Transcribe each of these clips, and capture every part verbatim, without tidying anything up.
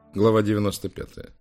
Глава девяносто пятая.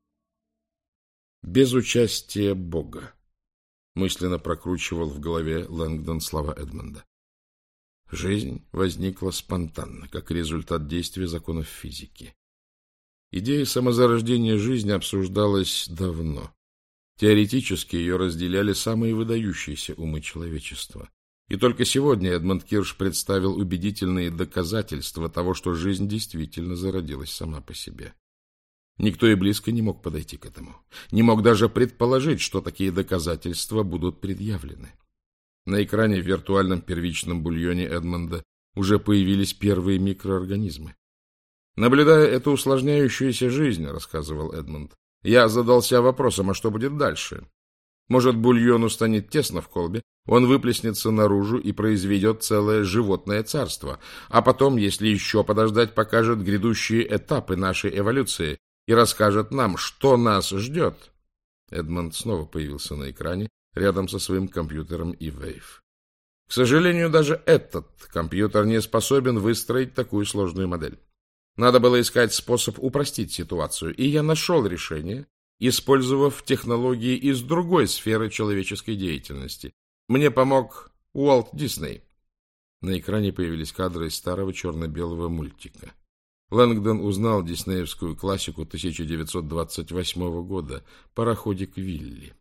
Без участия Бога. Мысленно прокручивал в голове Лэнгдон слова Эдмонда. Жизнь возникла спонтанно, как результат действия законов физики. Идея самозарождения жизни обсуждалась давно. Теоретически ее разделяли самые выдающиеся умы человечества. И только сегодня Эдмонд Кирш представил убедительные доказательства того, что жизнь действительно зародилась сама по себе. Никто и близко не мог подойти к этому. Не мог даже предположить, что такие доказательства будут предъявлены. На экране в виртуальном первичном бульоне Эдмонда уже появились первые микроорганизмы. «Наблюдая эту усложняющуюся жизнь, — рассказывал Эдмонд, — я задался вопросом, а что будет дальше? Может, бульону станет тесно в колбе, он выплеснется наружу и произведет целое животное царство, а потом, если еще подождать, покажет грядущие этапы нашей эволюции и расскажет нам, что нас ждет». Эдмонд снова появился на экране рядом со своим компьютером E-Wave. К сожалению, даже этот компьютер не способен выстроить такую сложную модель. Надо было искать способ упростить ситуацию, и я нашел решение, использовав технологии из другой сферы человеческой деятельности. Мне помог Уолт Дисней. На экране появились кадры из старого черно-белого мультика. Лэнгдон узнал диснеевскую классику тысяча девятьсот двадцать восьмого года «Пароходик Вилли».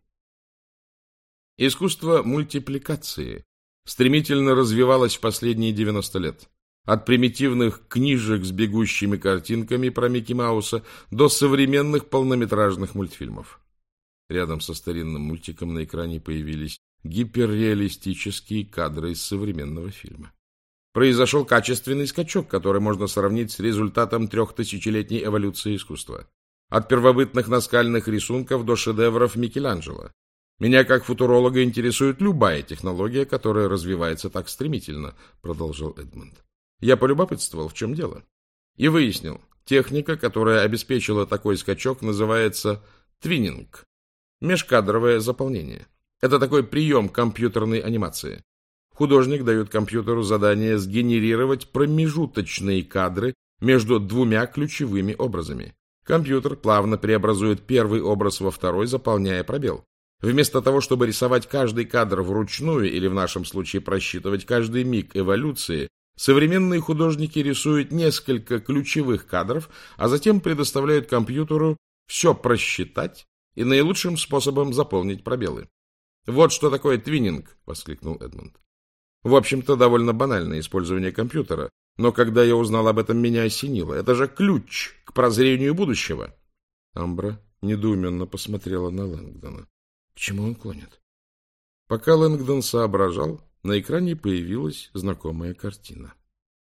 Искусство мультипликации стремительно развивалось в последние девяносто лет. От примитивных книжек с бегущими картинками про Микки Мауса до современных полнометражных мультфильмов. Рядом со старинным мультиком на экране появились гиперреалистические кадры из современного фильма. Произошел качественный скачок, который можно сравнить с результатом трехтысячелетней эволюции искусства. От первобытных наскальных рисунков до шедевров Микеланджело. Меня, как футуролога, интересует любая технология, которая развивается так стремительно, продолжал Эдмонд. Я полюбопытствовал, в чем дело. И выяснил, техника, которая обеспечила такой скачок, называется твиннинг. Межкадровое заполнение. Это такой прием компьютерной анимации. Художник дает компьютеру задание сгенерировать промежуточные кадры между двумя ключевыми образами. Компьютер плавно преобразует первый образ во второй, заполняя пробел. Вместо того, чтобы рисовать каждый кадр вручную или в нашем случае просчитывать каждый миг эволюции, современные художники рисуют несколько ключевых кадров, а затем предоставляют компьютеру все просчитать и наилучшим способом заполнить пробелы. «Вот что такое твиннинг!» — воскликнул Эдмонд. В общем-то, довольно банальное использование компьютера, но когда я узнал об этом, меня осенило. Это же ключ к прозрению будущего. Амбра недоуменно посмотрела на Лэнгдона. К чему он клонит? Пока Лэнгдон соображал, на экране появилась знакомая картина.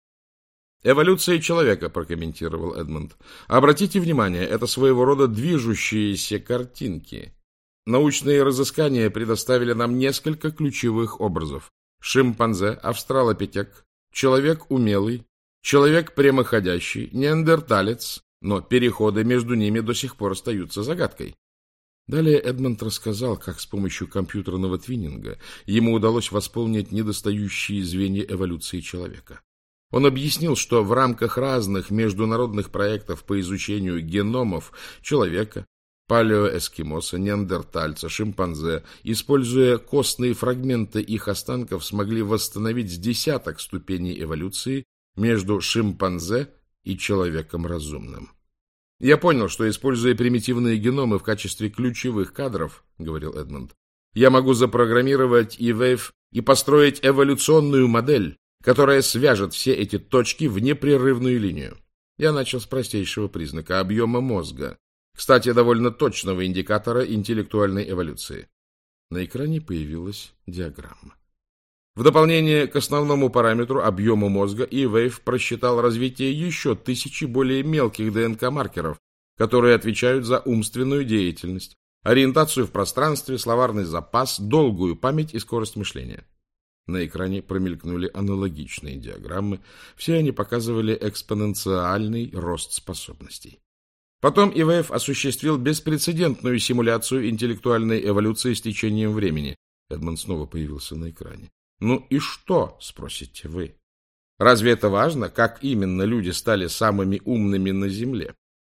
«Эволюция человека», — прокомментировал Эдмонд. «Обратите внимание, это своего рода движущиеся картинки. Научные разыскания предоставили нам несколько ключевых образов. Шимпанзе, австралопитек, человек умелый, человек прямоходящий, неандерталец, но переходы между ними до сих пор остаются загадкой». Далее Эдмонд рассказал, как с помощью компьютерного твиннинга ему удалось восполнить недостающие звенья эволюции человека. Он объяснил, что в рамках разных международных проектов по изучению геномов человека, палеоэскимоса, неандертальца, шимпанзе, используя костные фрагменты их останков, смогли восстановить с десяток ступеней эволюции между шимпанзе и человеком разумным. «Я понял, что, используя примитивные геномы в качестве ключевых кадров, — говорил Эдмонд, — я могу запрограммировать E-Wave и построить эволюционную модель, которая свяжет все эти точки в непрерывную линию. Я начал с простейшего признака — объема мозга, кстати, довольно точного индикатора интеллектуальной эволюции». На экране появилась диаграмма. В дополнение к основному параметру объему мозга E-Wave просчитал развитие еще тысячи более мелких ДНК-маркеров, которые отвечают за умственную деятельность, ориентацию в пространстве, словарный запас, долгую память и скорость мышления. На экране промелькнули аналогичные диаграммы, все они показывали экспоненциальный рост способностей. Потом E-Wave осуществил беспрецедентную симуляцию интеллектуальной эволюции с течением времени. Эдмонд снова появился на экране. Ну и что, спросите вы? Разве это важно, как именно люди стали самыми умными на Земле?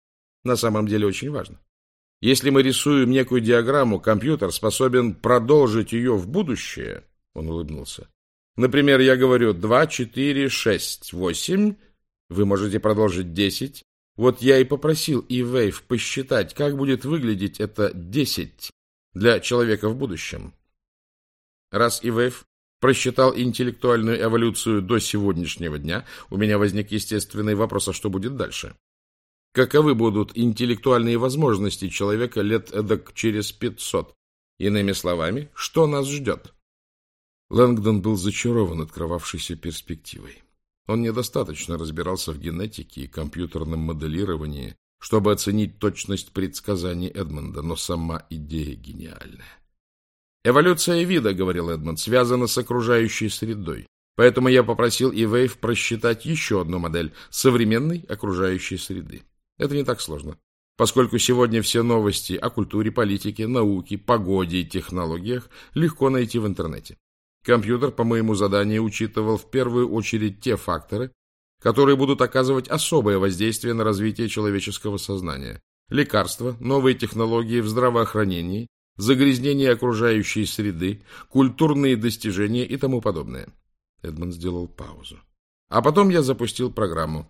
на самом деле очень важно. Если мы рисуем некую диаграмму, компьютер способен продолжить ее в будущее. Он улыбнулся. Например, я говорю два, четыре, шесть, восемь. Вы можете продолжить десять. Вот я и попросил E-Wave посчитать, как будет выглядеть это десять для человека в будущем. Раз E-Wave просчитал интеллектуальную эволюцию до сегодняшнего дня, у меня возник естественный вопрос, а что будет дальше? Каковы будут интеллектуальные возможности человека лет эдак через пятьсот? Иными словами, что нас ждет? Лэнгдон был зачарован открывавшейся перспективой. Он недостаточно разбирался в генетике и компьютерном моделировании, чтобы оценить точность предсказаний Эдмонда, но сама идея гениальная. «Эволюция вида, — говорил Эдмонд, — связана с окружающей средой. Поэтому я попросил E-Wave просчитать еще одну модель современной окружающей среды. Это не так сложно, поскольку сегодня все новости о культуре, политике, науке, погоде и технологиях легко найти в интернете. Компьютер по моему заданию учитывал в первую очередь те факторы, которые будут оказывать особое воздействие на развитие человеческого сознания. Лекарства, новые технологии в здравоохранении, загрязнение окружающей среды, культурные достижения и тому подобное». Эдмонд сделал паузу. А потом я запустил программу.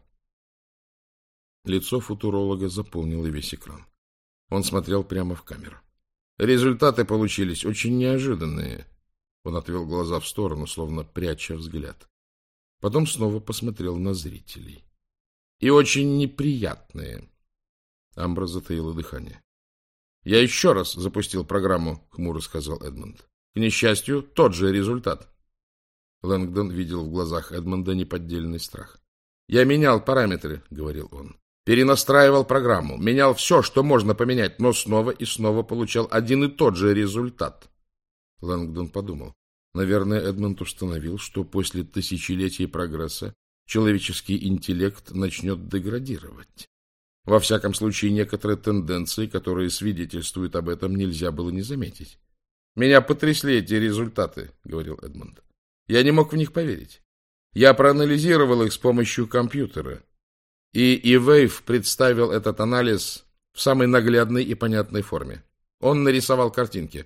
Лицо футуролога заполнило весь экран. Он смотрел прямо в камеру. Результаты получились очень неожиданные. Он отвел глаза в сторону, словно пряча взгляд. Потом снова посмотрел на зрителей. И очень неприятные. Амбра затаила дыхание. «Я еще раз запустил программу», — хмуро сказал Эдмонд. «К несчастью, тот же результат». Лэнгдон видел в глазах Эдмонда неподдельный страх. «Я менял параметры», — говорил он. «Перенастраивал программу, менял все, что можно поменять, но снова и снова получал один и тот же результат». Лэнгдон подумал. Наверное, Эдмонд установил, что после тысячелетий прогресса человеческий интеллект начнет деградировать. Во всяком случае, некоторые тенденции, которые свидетельствуют об этом, нельзя было не заметить. «Меня потрясли эти результаты», — говорил Эдмонд. «Я не мог в них поверить. Я проанализировал их с помощью компьютера, и E-Wave представил этот анализ в самой наглядной и понятной форме. Он нарисовал картинки».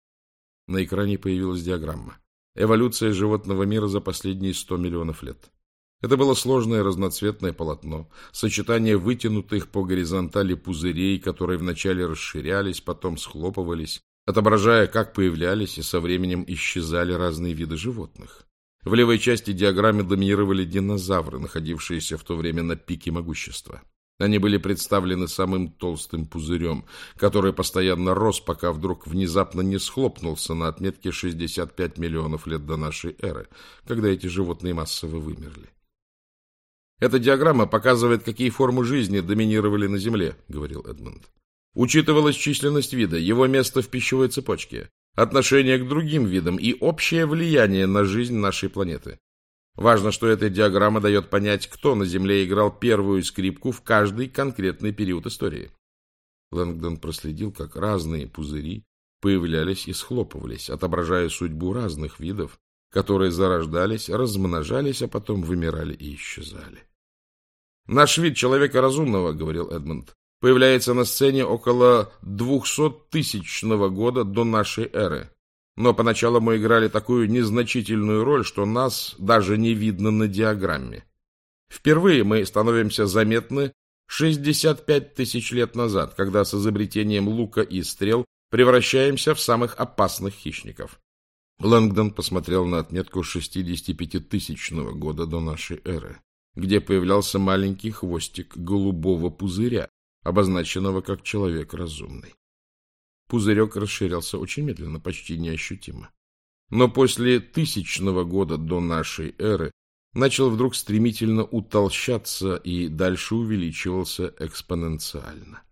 На экране появилась диаграмма. Эволюция животного мира за последние сто миллионов лет. Это было сложное разноцветное полотно, сочетание вытянутых по горизонтали пузырей, которые вначале расширялись, потом схлопывались, отображая, как появлялись и со временем исчезали разные виды животных. В левой части диаграммы доминировали динозавры, находившиеся в то время на пике могущества. Они были представлены самым толстым пузырем, который постоянно рос, пока вдруг внезапно не схлопнулся на отметке шестьдесят пять миллионов лет до нашей эры, когда эти животные массово вымерли. «Эта диаграмма показывает, какие формы жизни доминировали на Земле», — говорил Эдмонд. «Учитывалась численность вида, его место в пищевой цепочке, отношение к другим видам и общее влияние на жизнь нашей планеты. Важно, что эта диаграмма дает понять, кто на Земле играл первую скрипку в каждый конкретный период истории». Лэнгдон проследил, как разные пузыри появлялись и схлопывались, отображая судьбу разных видов, которые зарождались, размножались, а потом вымирали и исчезали. «Наш вид человека разумного, — говорил Эдмонд, — появляется на сцене около двухсоттысячного года до нашей эры. Но поначалу мы играли такую незначительную роль, что нас даже не видно на диаграмме. Впервые мы становимся заметны шестьдесят пять тысяч лет назад, когда с изобретением лука и стрел превращаемся в самых опасных хищников». Лэнгдон посмотрел на отметку шестидесятипятитысячного года до нашей эры, где появлялся маленький хвостик голубого пузыря, обозначенного как человек разумный. Пузырек расширялся очень медленно, почти неощутимо. Но после тысячного года до нашей эры начал вдруг стремительно утолщаться и дальше увеличивался экспоненциально.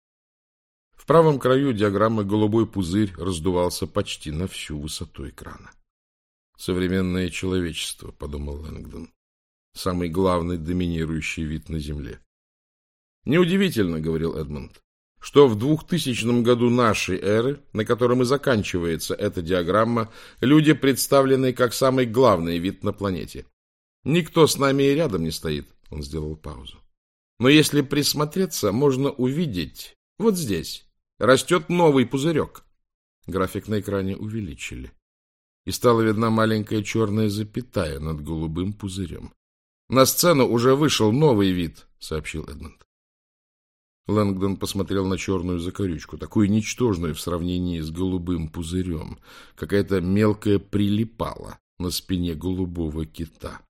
В правом краю диаграммы голубой пузырь раздувался почти на всю высоту экрана. «Современное человечество», — подумал Лэнгдон, — «самый главный доминирующий вид на Земле». «Неудивительно, — говорил Эдмонд, — что в двухтысячном году нашей эры, на котором и заканчивается эта диаграмма, люди представлены как самый главный вид на планете. Никто с нами и рядом не стоит». Он сделал паузу. Но если присмотреться, можно увидеть, вот здесь, растет новый пузырек. График на экране увеличили. И стала видна маленькая черная запятая над голубым пузырем. На сцену уже вышел новый вид, сообщил Эдмонд. Лэнгдон посмотрел на черную закорючку, такую ничтожную в сравнении с голубым пузырем. Какая-то мелкая прилипала на спине голубого кита.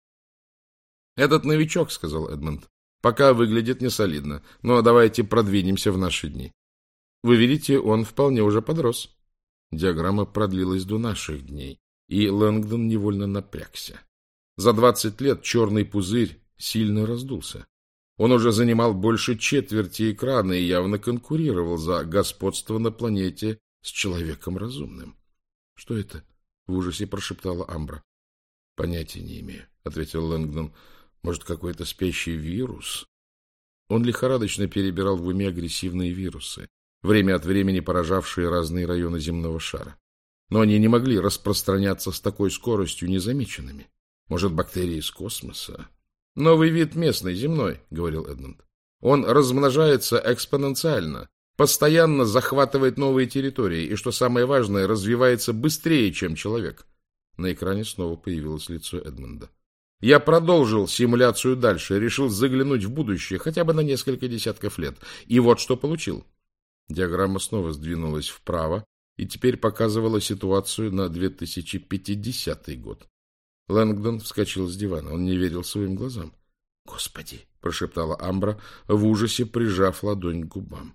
«Этот новичок, — сказал Эдмонд, — пока выглядит несолидно, но давайте продвинемся в наши дни. Вы видите, он вполне уже подрос». Диаграмма продлилась до наших дней, и Лэнгдон невольно напрягся. За двадцать лет черный пузырь сильно раздулся. Он уже занимал больше четверти экрана и явно конкурировал за господство на планете с человеком разумным. — Что это? — в ужасе прошептала Амбра. — Понятия не имею, — ответил Лэнгдон. — Может, какой-то спящий вирус? Он лихорадочно перебирал в уме агрессивные вирусы, время от времени поражавшие разные районы земного шара. Но они не могли распространяться с такой скоростью незамеченными. Может, бактерии из космоса? «Новый вид местный, земной», — говорил Эдмонд. «Он размножается экспоненциально, постоянно захватывает новые территории и, что самое важное, развивается быстрее, чем человек». На экране снова появилось лицо Эдмонда. «Я продолжил симуляцию дальше, решил заглянуть в будущее, хотя бы на несколько десятков лет. И вот что получил». Диаграмма снова сдвинулась вправо и теперь показывала ситуацию на две тысячи пятидесятый год. Лэнгдон вскочил с дивана. Он не верил своим глазам. «Господи!» — прошептала Амбра, в ужасе прижав ладонь к губам.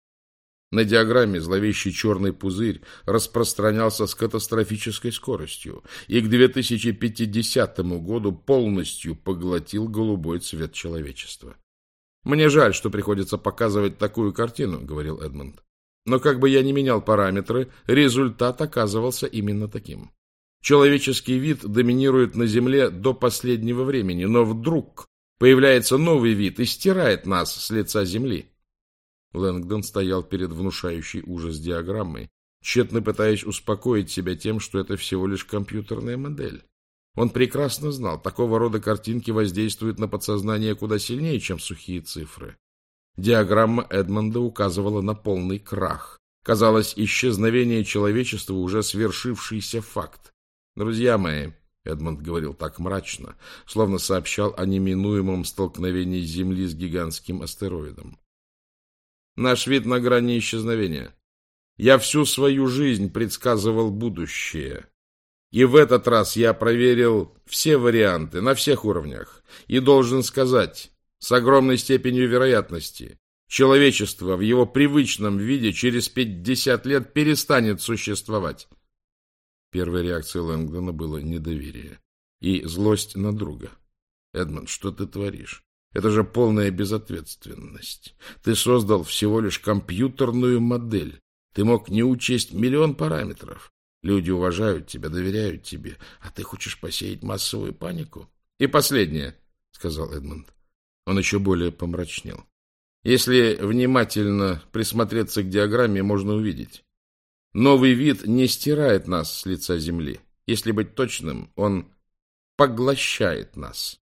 На диаграмме зловещий черный пузырь распространялся с катастрофической скоростью и к две тысячи пятидесятому году полностью поглотил голубой цвет человечества. «Мне жаль, что приходится показывать такую картину», — говорил Эдмонд. «Но как бы я ни менял параметры, результат оказывался именно таким. Человеческий вид доминирует на Земле до последнего времени, но вдруг появляется новый вид и стирает нас с лица Земли». Лэнгдон стоял перед внушающей ужас диаграммой, тщетно пытаясь успокоить себя тем, что это всего лишь компьютерная модель. Он прекрасно знал, такого рода картинки воздействуют на подсознание куда сильнее, чем сухие цифры. Диаграмма Эдмонда указывала на полный крах. Казалось, исчезновение человечества уже свершившийся факт. «Друзья мои», — Эдмонд говорил так мрачно, словно сообщал о неминуемом столкновении Земли с гигантским астероидом. «Наш вид на грани исчезновения. Я всю свою жизнь предсказывал будущее. И в этот раз я проверил все варианты на всех уровнях. И должен сказать, с огромной степенью вероятности, человечество в его привычном виде через пятьдесят лет перестанет существовать». Первой реакцией Лэнгдона было недоверие и злость на друга. «Эдмонд, что ты творишь? Это же полная безответственность. Ты создал всего лишь компьютерную модель. Ты мог не учесть миллион параметров. Люди уважают тебя, доверяют тебе, а ты хочешь посеять массовую панику?» «И последнее», — сказал Эдмонд. Он еще более помрачнел. «Если внимательно присмотреться к диаграмме, можно увидеть. Новый вид не стирает нас с лица Земли. Если быть точным, он поглощает нас.